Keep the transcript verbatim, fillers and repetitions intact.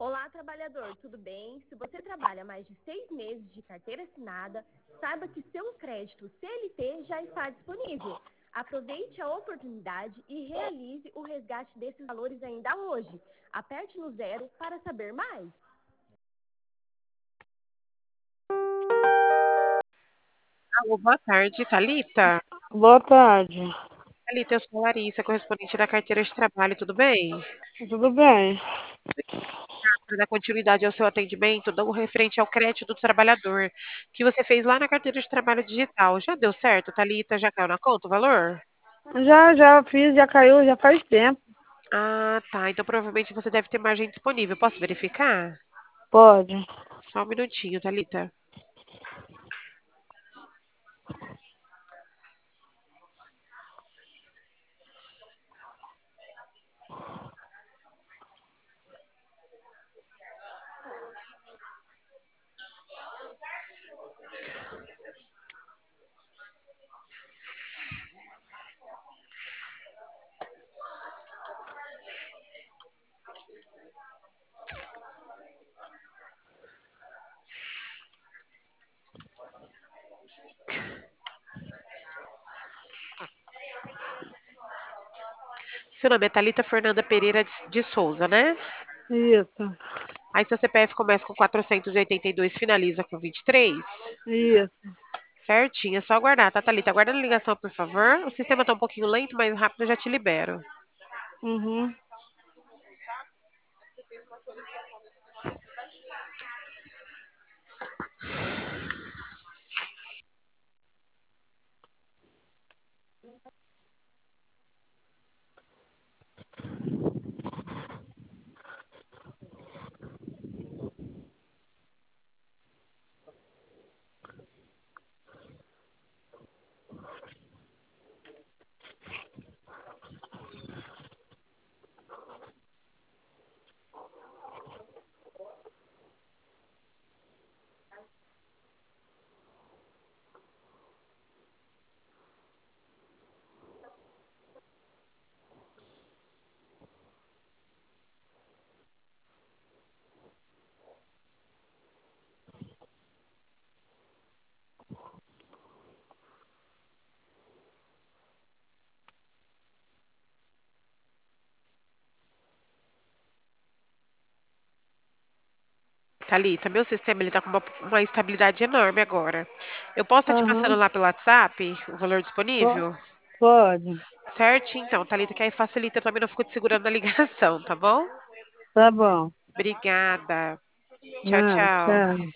Olá, trabalhador, tudo bem? Se você trabalha mais de seis meses de carteira assinada, saiba que seu crédito C L T já está disponível. Aproveite a oportunidade e realize o resgate desses valores ainda hoje. Aperte no zero para saber mais. Alô, boa tarde, Thalita. Boa tarde. Thalita, eu sou a Larissa, correspondente da carteira de trabalho, tudo bem? Tudo bem? Para dar continuidade ao seu atendimento, dou referente ao crédito do trabalhador que você fez lá na carteira de trabalho digital. Já deu certo, Thalita? Já caiu na conta o valor? Já, já fiz, já caiu, já faz tempo. Ah, tá. Então provavelmente você deve ter margem disponível. Posso verificar? Pode. Só um minutinho, Thalita. Seu nome é Thalita Fernanda Pereira de de Souza, né? Isso, Aí seu C P F começa com quatrocentos e oitenta e dois, finaliza com vinte e três? isso. Certinho, é só aguardar, tá, Thalita? Aguarda a ligação, por favor. O sistema tá um pouquinho lento, mas rápido eu já te libero. Uhum. Thalita, meu sistema ele tá com uma, uma estabilidade enorme agora. Eu posso estar te passando Aham. lá pelo WhatsApp o valor Po- disponível? Pode. Certo, então, Thalita, que aí facilita, eu também não fico te segurando na ligação, tá bom? Tá bom. Obrigada. Tchau, Não, tchau. tchau.